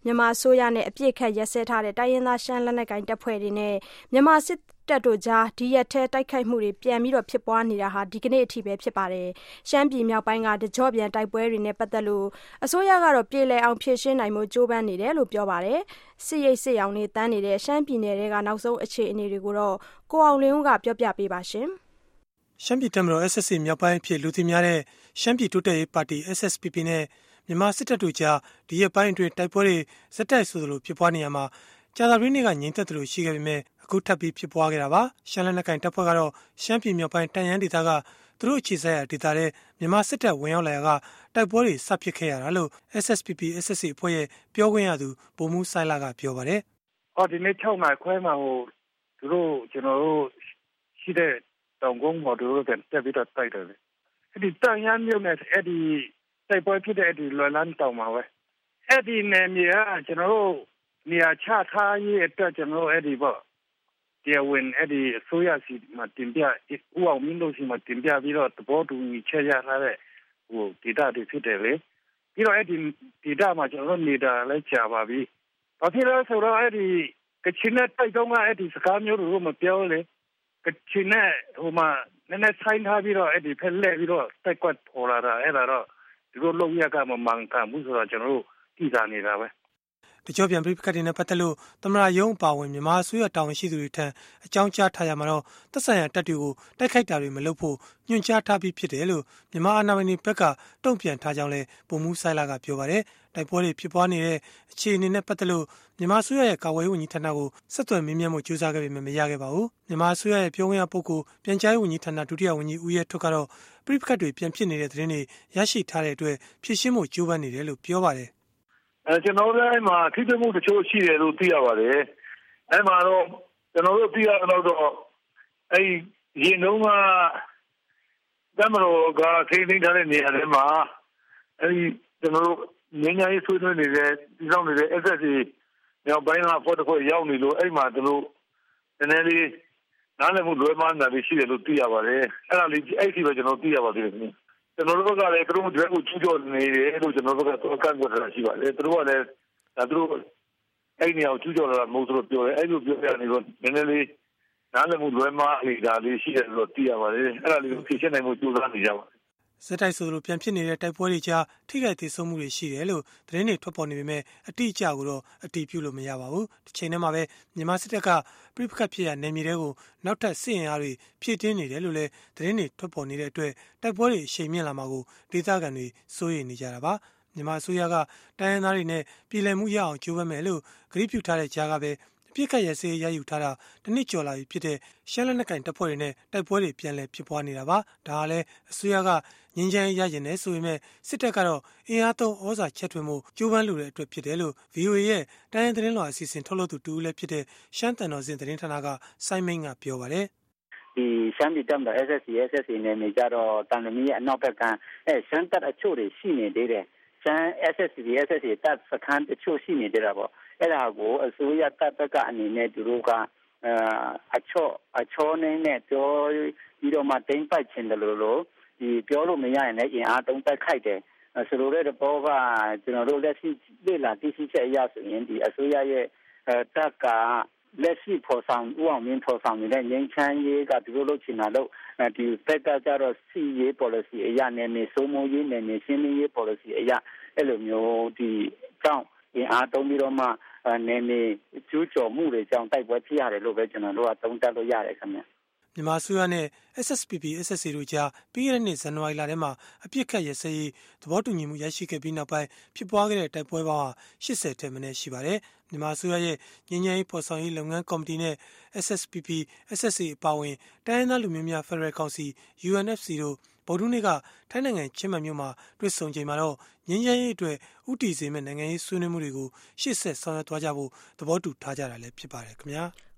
မြန်မာအစိုးရနဲ့အပြစ်ခတ်ရက်စဲထားတဲ့တိုင်းရင်းသားရှမ်းလက်နက်ကိုင်တပ်ဖွဲ့တွေနဲ့မြန်မာစစ်တပ်တို့ကြားဒီရက်ထဲတိုက်ခိုက်မှုတွေပြန်ပြီးဖြစ်ပွားနေတာဟာဒီကနေ့အထိပဲဖြစ်ပါတယ်။ရှမ်းပြည်မြောက်ပိုင်းကတကြော့ပြန်တိုက်ပွဲတွေနဲ့ပတ်သက်လို့အစိုးရကတော့ပြေလည်အောင်ဖြေရှင်းနိုင်မှုကြိုးပမ်းနေတယ်လို့ပြောပါတယ်။စစ်ရေးစစ်ရောင်တွေတန်းနေတဲ့ရှမ်းပြည်နယ်တွေကနောက်ဆုံးအခြေအနေတွေကိုတော့ကိုအောင်လင်းဦးကပြောပြပေးပါရှင်။ရှမ်းပြည်တပ်မတော် SSA မြောက်ပိုင်းအဖြစ်လူသိများတဲ့ရှမ်းပြည်တိုးတက်ရေးပါတီ SSPP နဲ့မြန်မာစစ်တပ်တို့ကြားဒီရက်ပိုင်းအတွင်းတိုက်ပွဲတွေဇက်တိုက်ဆိုသလိုဖြစ်ပွားနေရမှာကြာသပတေးနေ့ကငြိမ်သက်သလိုရှိခဲ့ပေမဲ့အခုထပ်ပြီးဖြစ်ပွားခဲ့တာပါရှမ်းလက်နက်ကိုင်တပ်ဖွဲ့ကတော့ရှမ်းပြည်မြောက်ပိုင်းတန်ယန်းဒေသကသူတို့အခြေစိုက်ရာဒေသထဲမြန်မာစစ်တပ်ဝင်ရောက်လာရာကတိုက်ပွဲတွေစဖြစ်ခဲ့ရတာလို့ SSPP SSA အဖွဲ့ရဲ့ပြောခွင့်ရသူဗိုလ်မှူးဆိုင်လာကပြောပါတယ်ဒီနေ့6နာရီခွဲမှာသူတို့ကျွန်တော်တို့ရှိတဲ့တောင်ကုန်းပေါ်သူတို့တက်ပြီးတော့တိုက်တယ်အဲ့ဒီတန်ယန်းမြို့နယ်အဲ့ဒီတိုက်ပွဲဖြစ်တဲ့အဲ့ဒီလွယ်လန်းတောင်မှာပဲအဲ့ဒီနယ်မြေကကျွန်တော်တို့နေရာချထားရေးအတွက်ကျွန်တော်တို့အဲ့ဒီပေါ့တရားဝင်အဲ့ဒီအစိုးရစီမှာတင်ပြဦးအောင်မင်းတို့စီမှာတင်ပြပြီးတော့သဘောတူညီချက်ရထားတဲ့ဒေတာတွေဖြစ်တယ်လေပြီးတော့အဲ့ဒီဒေတာမှာကျွန်တော်တို့နေတာလည်းကြာပါပြီဘာဖြစ်လဲဆိုတော့အဲ့ဒီကချင်နဲ့တိုက်တော့ကအဲ့ဒီစကားမျိုးတို့မပြောလေကချင်နဲ့မှာနည်းနည်းဆိုင်ထားပြီးတော့အဲ့ဒီဖက်လက်ပြီးတော့တိုက်ကွက်ပေါ်လာတာအဲ့ဒါတော့ဒီလိုလုံရကမမှန်ကန်ဘူးဆိုတော့ကျွန်တော်တို့တည်တာနေတာပဲတကြောပြန်ပြိပခတ်တွေနဲ့ပတ်သက်လို့သမရယုံအပါဝင်မြန်မာအစိုးရတာဝန်ရှိသူတွေထံအကြောင်းကြားထားရမှာတော့သက်ဆိုင်ရာတပ်တွေကိုတိုက်ခိုက်တာတွေမလုပ်ဖို့ညွှန်ကြားထားပြီးဖြစ်တယ်လို့မြန်မာအာဏာပိုင်တွေဘက်ကတုံ့ပြန်ထားကြောင်းလည်းဗိုလ်မှူးဆိုင်လာကပြောပါတယ်တိုက်ပွဲတွေဖြစ်ပွားနေတဲ့အခြေအနေနဲ့ပတ်သက်လို့မြန်မာအစိုးရရဲ့ကာကွယ်ရေးဝန်ကြီးဌာနကိုဆက်သွယ်မေးမြန်းမှုကြိုးစားခဲ့ပေမဲ့မရခဲ့ပါဘူးမြန်မာအစိုးရရဲ့ပြောခွင့်ရပုဂ္ဂိုလ်ပြန်ကြားရေးဝန်ကြီးဌာနဒုတိယဝန်ကြီးဦးရဲထွတ်ကတော့ပြိပခတ်တွေပြန်ဖြစ်နေတဲ့သတင်းတွေရရှိထားတဲ့အတွက်ဖြစ်ရှင်းမှုကြိုးပမ်းနေတယ်လို့ပြောပါတယ်ကျွန်တော်တို့လည်းမှာထိတွေ့မှုတချို့ရှိတယ်လို့သိရပါတယ်အဲ့မှာတော့ကျွန်တော်တို့သိရတော့အဲ့ရင်လုံးကတမတော်ကထိန်းသိမ်းထားတဲ့နေရာတွေမှာအဲ့ကျွန်တော်တို့ငင်းငယ်ရေးဆွေးနွေးနေတဲ့ဒီဆောင်နေတဲ့ SSA မြောက်ပိုင်းကဖော်တခွေရောက်နေလို့အဲ့မှာသူတို့နည်းနည်းလေးနားလည်မှုလွဲမှားနေတာရှိတယ်လို့သိရပါတယ်အဲ့ဒါလေးအဲ့ဒီပဲကျွန်တော်သိရပါသေးတယ်ကျွန်တော်တို့ကလည်းသူတို့တွေကိုကျူးကျော်နေတယ်လို့ကျွန်တော်တို့ကတော့ကန့်ကွက်တာရှိပါတယ်သူတို့ကလည်းသူတို့အဲ့ဒီအောင်ကျူးကျော်လာတာမဟုတ်သူတို့ပြောတယ်အဲ့လိုပြောရနေတော့နည်းနည်းလေးနားလည်မှုလွဲမှားနေတာလေးရှိတယ်လို့သိရပါတယ်အဲ့ဒါလေးကိုဖြေရှင်းနိုင်မှုကြိုးစားနေကြပါတယ်စက်တိုက်ဆိုလိုပြန်ဖြစ်နေတဲ့တိုက်ပွဲတွေကြားထိခိုက်သေးဆုံးမှုတွေရှိတယ်လို့သတင်းတွေထွက်ပေါ်နေပေမဲ့အတိအကျကိုတော့အတည်ပြုလို့မရပါဘူး။တစ်ချိန်တည်းမှာပဲမြန်မာစစ်တပ်ကပြိပခတ်ဖြစ်ရနယ်မြေတွေကိုနောက်ထပ်စစ်ရင်အားတွေဖြည့်တင်းနေတယ်လို့လည်းသတင်းတွေထွက်ပေါ်နေတဲ့အတွက်တိုက်ပွဲတွေအရှိန်မြင့်လာမှာကိုဒေသခံတွေစိုးရိမ်နေကြတာပါ။မြန်မာအစိုးရကတိုင်းရင်းသားတွေနဲ့ပြည်လည်မှုရအောင်ကြိုးပမ်းမယ်လို့ကြေညာပြုထားတဲ့ကြားကပဲပြစ်ခတ်ရစေးရယူထားတာတနစ်ကျော်လာပြီဖြစ်တဲ့ရှမ်းလက်နက်ကိုင်တပ်ဖွဲ့တွေနဲ့တိုက်ပွဲတွေပြန်လည်ဖြစ်ပွားနေတာပါဒါကလည်းအစိုးရကငင်းချမ်းရရင်လည်းဆိုပေမဲ့စစ်တပ်ကတော့အင်အားသုံးဩဇာချက်ထွင်မှုကြိုးပမ်းလိုတဲ့အတွက်ဖြစ်တယ်လို့ VOA ရဲ့တိုင်းရင်းသတင်းလွှာအစီအစဉ်ထုတ်လုပ်သူတူလည်းဖြစ်တဲ့ရှမ်းတန်တော်စင်သတင်းဌာနကစိုင်းမိန်ကပြောပါတယ်ဒီရှမ်းပြည်တပ်မတော် SSA နဲ့နေကြတော့တန်လမီရဲ့အနောက်ဘက်ကရှမ်းတပ်အချို့တွေရှိနေသေးတယ်ရှမ်း SSA တပ်စခန်းတချို့ရှိနေသေးတာပေါ့အဲ့ဒါကိုအစိုးရတပ်ဘက်ကအနေနဲ့သူတို့ကအချောနဲ့ပြောပြီးတော့မှတင်းပိုက်ချင်တယ်လို့ဒီပြောလို့မရရင်လည်းအင်အားသုံးတက်ခိုက်တယ်ဆိုလိုတဲ့ဘောကကျွန်တော်တို့လက်ရှိလေ့လာသိရှိချက်အရဆိုရင်ဒီအစိုးရရဲ့တပ်ကလက်ရှိပေါ်ဆောင်ဥအောင်မင်းပေါ်ဆောင်နေတဲ့ငင်းချမ်းရေးကသူတို့လုပ်ချင်တာလို့ဒီဖက်ကကြတော့စီရေး policy အရနဲ့နေစိုးမိုးရေးနဲ့နေရှင်းလင်းရေး policy အရအဲ့လိုမျိုးဒီကြောင့်အင်အားသုံးပြီးတော့မှနေကျူးကျော်မှုတွေကြောင့်တိုက်ပွဲဖြစ်ရတယ်လို့ပဲကျွန်တော်တို့ကသုံးသပ်လို့ရတယ်ခင်ဗျမြန်မာအစိုးရနဲ့ SSPP SSA တို့ကြားပြီးခဲ့တဲ့နှစ်ဇန်နဝါရီလထဲမှာအပြစ်ခတ်ရစရေးသဘောတူညီမှုရရှိခဲ့ပြီးနောက်ပိုင်းဖြစ်ပွားခဲ့တဲ့တိုက်ပွဲပေါင်း80ထက်မနည်းရှိပါတယ်။မြန်မာအစိုးရရဲ့ငြိမ်းချမ်းရေးဖော်ဆောင်ရေးလုပ်ငန်းကော်မတီနဲ့ SSPP SSA အပါအဝင်တိုင်းရင်းသားလူမျိုးများဖက်ဒရယ်ကောင်စီ UNFC တို့ဗုဒ္ဓနေ့ကထိုင်းနိုင်ငံချင်းမိုင်မြို့မှာတွေ့ဆုံချိန်မှာတော့ငြိမ်းချမ်းရေးအတွက်ဥတီစေမဲ့နိုင်ငံရေးဆွေးနွေးမှုတွေကိုရှေ့ဆက်ဆောင်ရွက်သွားကြဖို့သဘောတူထားကြတာလည်းဖြစ်ပါတယ်ခင်ဗျာ။